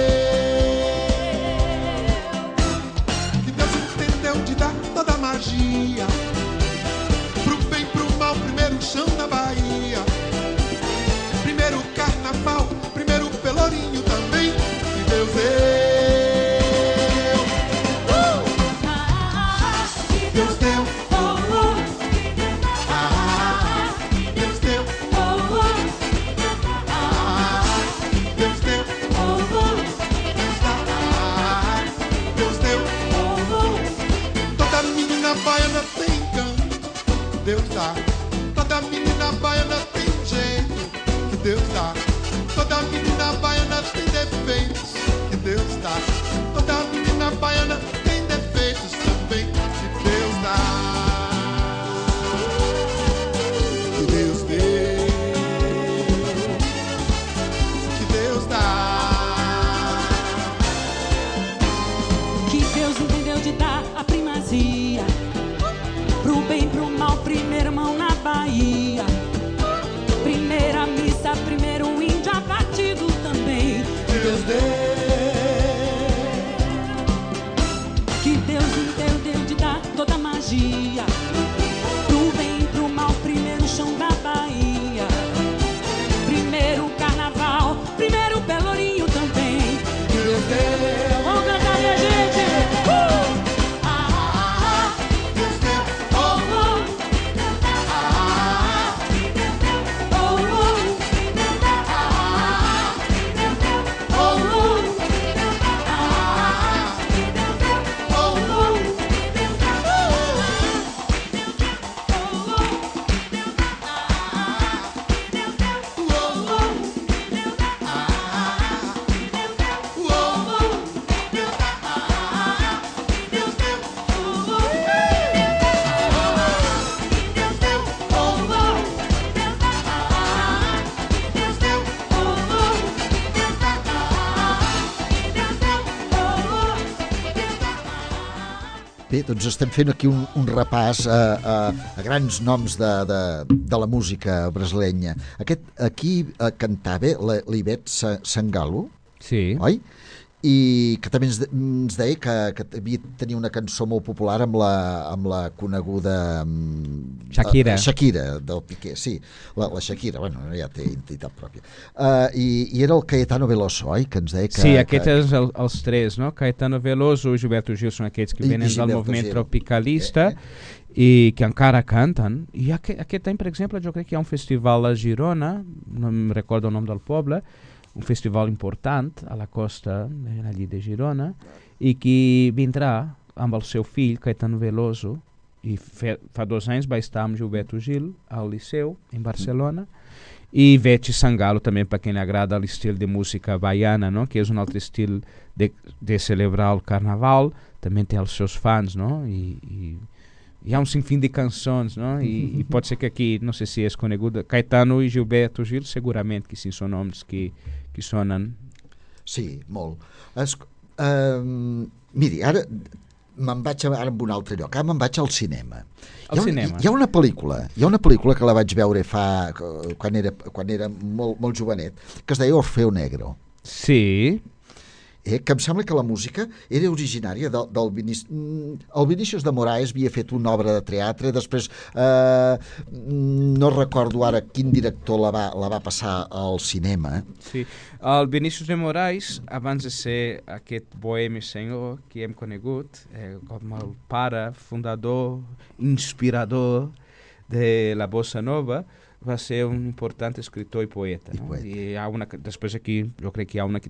Que Deus entendeu de dar toda a magia pro bem, pro mal, primeiro chão na Bahia. Primeiro carnaval, primeiro pelourinho também. Que Deus deu. Deus deu, oh, oh. Ah, Deus deu, oh, oh. Ah, Deus deu, oh, oh. Ah, Deus deu, oh, oh. Toda menina baiana tem canto, Deus dá. Toda menina baiana tem jeito, que Deus dá. Toda menina baiana tem defeitos, que Deus dá. Toda menina baiana tem defeitos também. Deus dá, que Deus deu, que Deus dá. Que Deus entendeu de dar a primazia pro bem, pro mal, primeira mão na Bahia. Primeira missa, primeiro índio abatido também. Que Deus deu, que Deus entendeu de dar toda a magia Bé, doncs estem fent aquí un, un repàs a, a, a grans noms de, de, de la música brasilenya. Aquest, aquí eh, cantava l'Ivet Sangalo, Sí. oi? I que també ens, de, ens deia que, que havia tenia una cançó molt popular amb la, amb la coneguda um, Shakira. Uh, Shakira del Piqué, sí, la, la Shakira, bueno, ja té identitat pròpia. Uh, i, I era el Caetano Veloso, oi? Que ens deia que... Sí, aquests que, són el, els tres, no? Caetano Veloso i Gilberto Gil són aquests que I- i venen del Gilberto moviment Gil. tropicalista Eh, i que encara canten. I aquest, aquest any, per exemple, jo crec que hi ha un festival a Girona, no em recordo el nom del poble, un festival important a la costa eh, allí de Girona, i qui vindrà amb el seu fill, Caetano Veloso, i fe, fa dos anys va estar amb Gilberto Gil al Liceu, en Barcelona, i Ivete Sangalo també, per quem li agrada l'estil de música baiana, no? Que és un altre estil de, de celebrar el carnaval, també té els seus fans, no? I, i hi ha un sinfín de cançons, no? I, i pot ser que aquí, no sé si és conegut, Caetano i Gilberto Gil, segurament que sí són noms que, que sonen. Sí, molt. Es, um, miri, ara me'n vaig a, ara en un altre lloc, ara me'n vaig al cinema. Al hi ha, un- cinema. Hi ha una pel·lícula, hi ha una pel·lícula que la vaig veure fa, quan era, quan era molt, molt jovenet, que es deia Orfeo Negro. Sí, Eh, que em sembla que la música era originària del, del Vinici... mm, el Vinícius de Moraes havia fet una obra de teatre, després eh, mm, no recordo ara quin director la va, la va passar al cinema. sí. El Vinícius de Moraes, abans de ser aquest bohemi senyor que hem conegut, eh, com el pare, fundador, inspirador de la bossa nova, va ser un important escritor i poeta. I No? poeta. I hi ha una, que- després aquí, jo crec que hi ha una que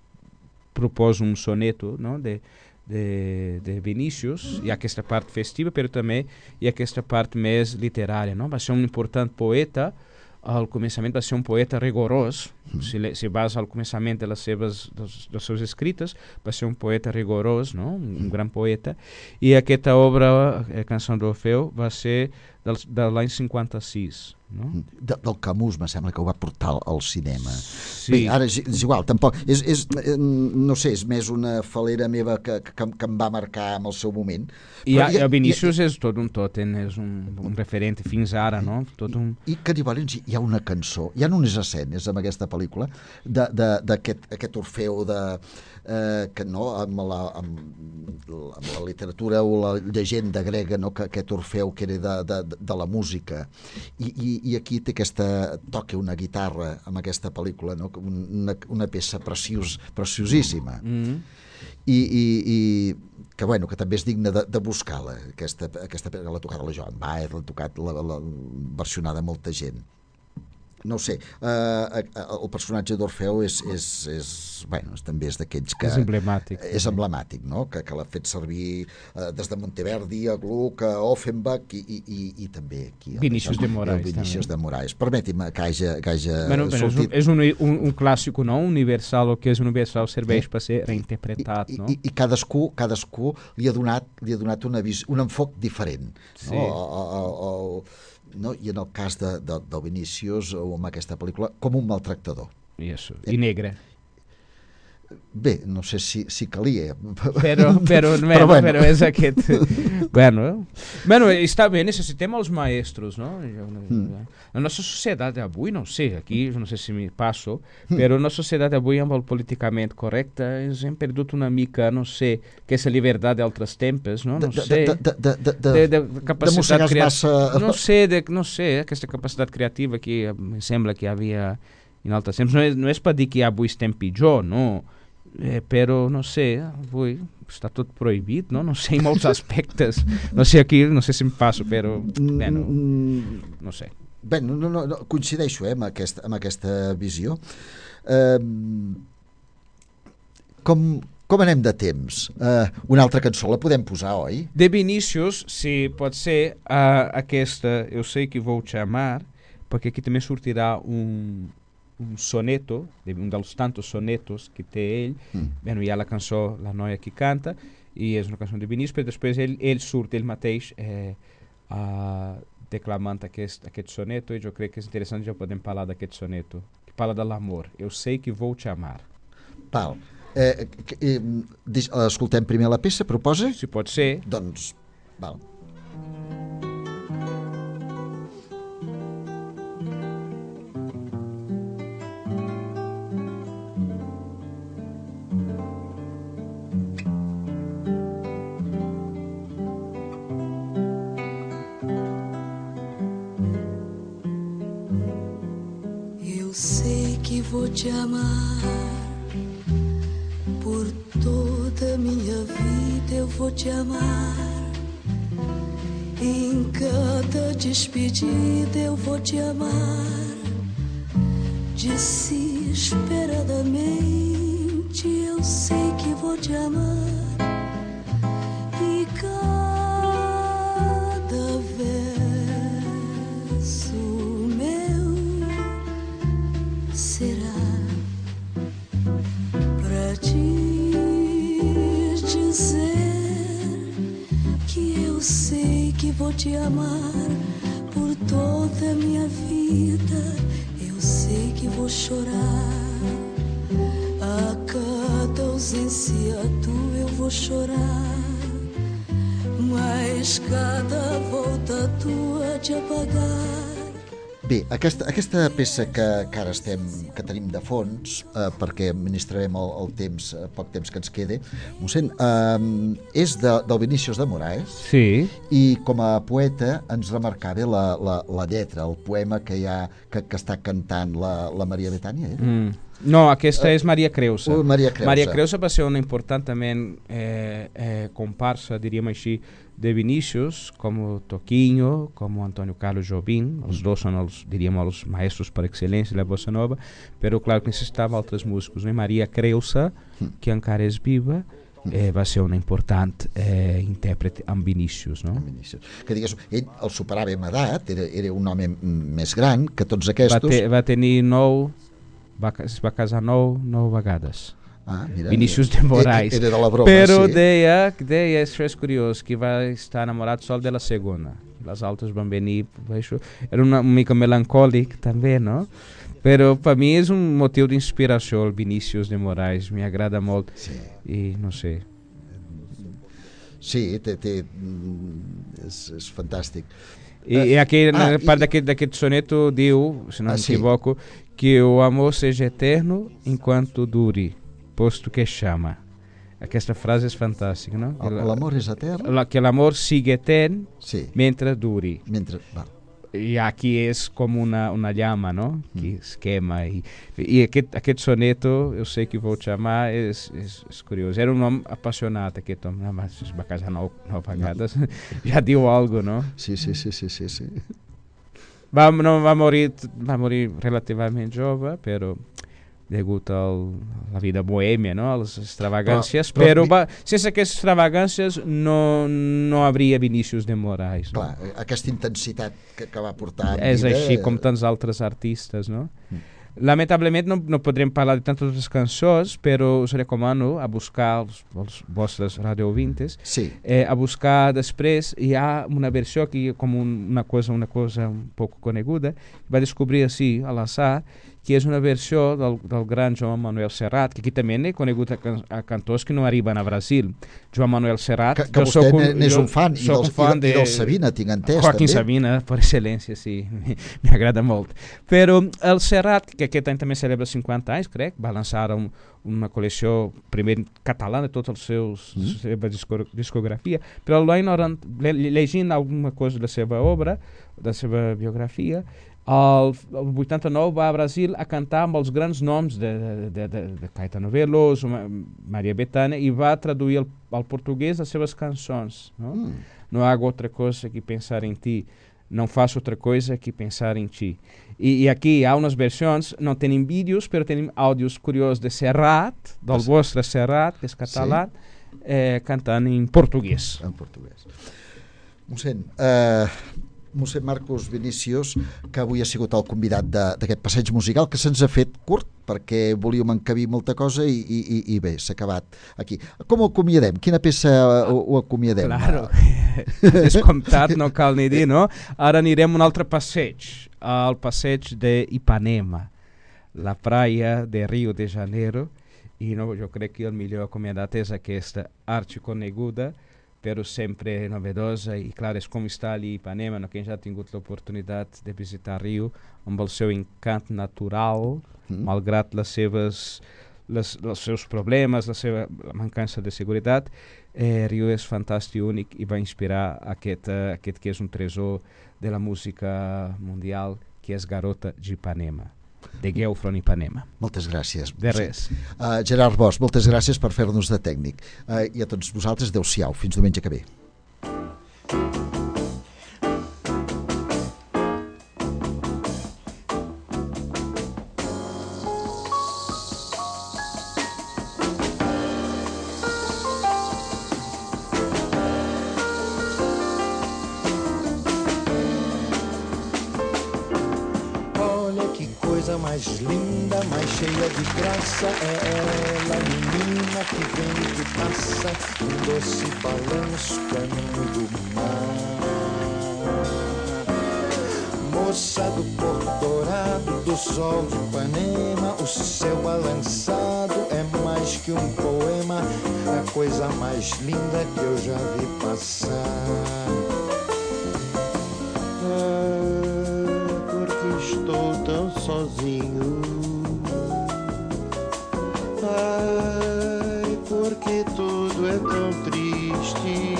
proposa un soneto, no? de, de, de Vinícius, hi ha aquesta part festiva, però també hi ha aquesta part més literària. No? Va ser un important poeta, al començament va ser un poeta rigorós, mm. si, le, si vas al començament de les seves, dels, dels seus escrites, va ser un poeta rigorós, no? un, un gran poeta, i aquesta obra, eh, Cançó d'Orfeu, va ser del, de l'any cinquanta-sis. No? De, del Camus, me sembla que ho va portar al, al cinema. Sí. Bé, ara és, és igual, tampoc és, és, eh, no sé, és més una falera meva que, que, que em va marcar en el seu moment. I, Però a, hi ha- i el Vinícius és tot un totem, és un, un referent fins ara, no? Tot un... I que llavors hi ha una cançó, hi ha unes escenes amb aquesta pel·lícula d'aquest aquest Orfeu de, eh, que no, amb la, amb, amb la literatura o la llegenda grega, no, que aquest Orfeu que era de, de, de la música i, i, i aquí té aquesta, toca una guitarra amb aquesta pel·lícula, no? una, una peça preciós, preciosíssima. Mm. I, i, i que, bueno, que també és digne de, de buscar-la, aquesta, aquesta que l'ha tocat la Joan Baez, l'ha tocat la, la, versionada molta gent. No ho sé, uh, el personatge d'Orfeu és, és, és, bueno, també és d'aquells que... És emblemàtic. És emblemàtic, no? Que, que l'ha fet servir uh, des de Monteverdi a Gluck, a Offenbach i, i, i, i també aquí. el Vinícius de Moraes, el Vinícius també. de Moraes. Permeti'm que hagi, que hagi Bueno, però és, un, sortit... és un, un, un clàssic, no? Universal, el que és universal serveix per ser reinterpretat, I, no? i, i cadascú, cadascú li ha donat, li ha donat una vis, un enfoc diferent. Sí. No? O, o, o, no? I en el cas de, de, del Vinícius o amb aquesta pel·lícula, com un maltractador. I, això. I negre. Bé, no sé si, si calia. Però, però, bueno, Però bueno. però és aquest... bueno, bueno, està bé, necessitem els maestros, no? Mm. La nostra societat d'avui, no ho sé, aquí no sé si m'hi passo, però la societat d'avui amb el políticament correcte ens hem perdut una mica, no sé, aquesta llibertat d'altres tempos, no? No De, sé. de, de, de, de, de, de, de de capacitat mossegar crea- massa... no sé, de, no sé, aquesta capacitat creativa que em sembla que hi havia en altres temps. No és, no és per dir que avui estem pitjor, no, eh, però no sé, avui està tot prohibit, no? No sé, en molts aspectes. No sé aquí, no sé si em passo, però bueno, Mm, no sé. Bé, no, no, no, coincideixo eh, amb, aquesta, amb aquesta visió. Eh, com, com anem de temps? Eh, una altra cançó la podem posar, oi? De Vinícius, sí, pot ser uh, aquesta, Eu sei que vou te amar, perquè aquí també sortirà un, un soneto, de- un dels tantos sonetos que té ell. Mm. Bueno, hi ha la cançó La noia que canta, i és una cançó de Vinícius, però després ell, ell surt ell mateix eh, uh, declamant aquest, aquest soneto, i jo crec que és interessant, ja podem parlar d'aquest soneto, que parla de l'amor. Eu sei que vou te amar. Val. Eh, eh, eh, escoltem primer la peça, proposa? Si pot ser. Doncs, val. Eu sei que vou te amar por toda minha vida, eu vou te amar. Em cada despedida eu vou te amar. Desesperadamente eu sei que vou te amar. E cada verso meu será pra te dizer que eu sei que vou te amar por toda a minha vida. Eu sei que vou chorar a cada ausência tua, eu vou chorar, mas cada volta tua de apagar. Bé, aquesta, aquesta peça que, que ara estem, que tenim de fons, eh, perquè administrarem el, el temps, eh, poc temps que ens quede, mossèn, eh, és de, del Vinícius de Moraes, Sí. i com a poeta ens remarcava la, la, la lletra, el poema que, hi ha, que, que està cantant la, la Maria Betània, eh? Mm. No, aquesta és Maria Creusa. Uh, Maria Creusa. Maria Creusa va ser una important també eh, eh, comparsa, diríem així, de Vinícius, com Toquinho, com Antônio Carlos Jobim. Els dos són els, diríem, els maestros per excel·lència de la bossa nova, però clar que necessitava altres músicos, no? I Maria Creusa, que encara és viva, eh, va ser una important eh, intèrpret amb Vinícius, no? Vinícius. Que digues, ell el superava en edat, era, era un home més gran que tots Va, aquests. te, va tenir nou, va, es va casar nou, nou vegades. Ah, mira, Vinícius de Moraes. Era de la broma, però sí. deia, deia, això és curiós, que va estar enamorat sol de la segona. Les altres van venir, això. Era una, una mica melancòlic també, no? Però per mi és un motiu d'inspiració el Vinícius de Moraes, m'agrada molt. Sí. I no sé. Sí, té, té, és, és fantàstic. I, i aquí, ah, ah, part i- d'aquest, d'aquest soneto diu, se não Ah, me sim. equivoco, que o amor seja eterno enquanto dure, posto que chama. Aquesta frase és fantàstica, no? Que la- L'amor és etern? la- que l'amor sigui etern Sí, mentre duri. mentre... Va. I aquí és com una, una llama, no? Que Mm. es quema. I, i aquest, aquest soneto, eu sei que vou te amar, és, és, és curiós. Era un home apassionat, aquest home. No, mas es va casar nou, nou vegades. Ja diu algo, no? Sí, sí, sí, sí, sí, sí. Va, no, va, morir, va morir relativament jove, però degut a la vida bohèmia, no? A les extravagàncies, Però- però però, mi- va, sense aquestes extravagàncies no, no hauria Vinícius de Moraes. No? Clar, aquesta intensitat que, que va portar en És vida... així com tants altres artistes, no? Mm. Lamentablement no, no podrem parlar de tantes altres cançons, però us recomano a buscar els, els vostres radiovintes, Sí, eh, a buscar després, hi ha una versió que com un, una cosa una cosa un poc coneguda, va descobrir així a l'atzar, que és una versió del, del gran Joan Manuel Serrat, que aquí també n'he conegut a, can, a cantors que no arriben a Brasil. Joan Manuel Serrat... que, que jo vostè soc un- n'és jo un fan, i soc del, un fan i, de, i del Sabina, tinc entès, Joaquín també. Sabina, per excel·lència, sí, m'agrada molt. Però el Serrat, que aquest any també celebra cinquanta anys, crec, va lançar un, una col·lecció primer català de tots els seus Mm. seva disco, discografia, però l'any noranta, le, llegint alguna cosa de la seva obra, de la seva biografia, el, el vuitanta-nou va a Brasil a cantar amb els grans noms de, de, de, de, de Caetano Veloso, Ma, Maria Bethânia, i va traduir al, al portuguès les seves cançons, no? Mm. No hago outra coisa que pensar em ti, não faço outra coisa que pensar em ti. E, e aqui há umas versões, não tem vídeos, mas tem áudios curiosos de Serrat, del Mas- vostre Serrat, que és català, eh, cantant en portuguès. En portuguès. Mossèn, eh, mossèn Marcos Vinícius, que avui ha sigut el convidat de- d'aquest passeig musical, que se'ns ha fet curt, perquè volíem encabir molta cosa i, i, i, i bé, s'ha acabat aquí. Com ho acomiadem? Quina peça ho, ho acomiadem? Claro, descomptat, no cal ni dir, no? Ara anirem a un altre passeig, al passeig de Ipanema, la praia de Rio de Janeiro, e não, eu creio que o melhor comunidade é esta arte coneguda, pero sempre novedosa, e claro, é como está ali em Ipanema, quem já tem a oportunidade de visitar Rio, um seu encanto natural, hum. malgrado as seus, las, os seus problemas, a sua mancança de segurança, eh, Rio é fantástico e único e vai inspirar aquele, aquele que é um tesouro da música mundial, que é Garota de Ipanema, de Gueu from Ipanema. Moltes gràcies. De res. Uh, Gerard Bosch, moltes gràcies per fer-nos de tècnic. Uh, I a tots vosaltres, adeu-siau. Fins diumenge que ve. Mais linda, mais cheia de graça, é ela, menina que vem e que passa, um doce balanço caminho do mar. Moça do Porto Dourado, do sol de Ipanema, o céu balançado é mais que um poema, a coisa mais linda que eu já vi passar. Estou tão sozinho. Ai, porque tudo é tão triste.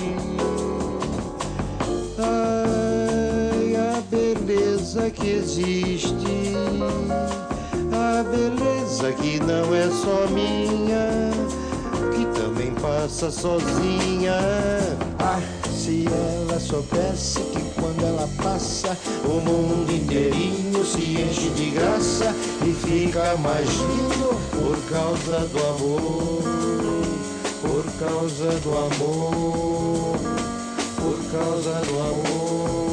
Ai, a beleza que existe, a beleza que não é só minha, que também passa sozinha. Ah, se ela soubesse que quando ela passa, o mundo inteirinho se enche de graça e fica mais lindo por causa do amor, por causa do amor, por causa do amor.